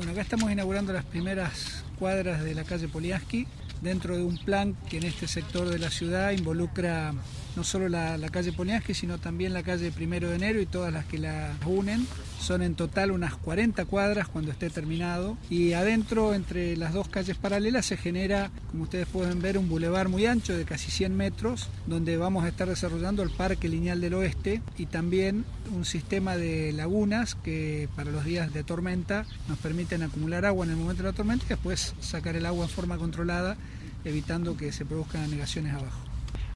Bueno, acá estamos inaugurando las primeras cuadras de la calle Polianski, dentro de un plan que en este sector de la ciudad involucra no solo la calle Polianski, sino también la calle 1 de Enero y todas las que la unen. Son en total unas 40 cuadras cuando esté terminado, y adentro, entre las dos calles paralelas, se genera, como ustedes pueden ver, un bulevar muy ancho de casi 100 metros, donde vamos a estar desarrollando el Parque Lineal del Oeste y también un sistema de lagunas que para los días de tormenta nos permiten acumular agua en el momento de la tormenta y después sacar el agua en forma controlada, evitando que se produzcan anegaciones abajo.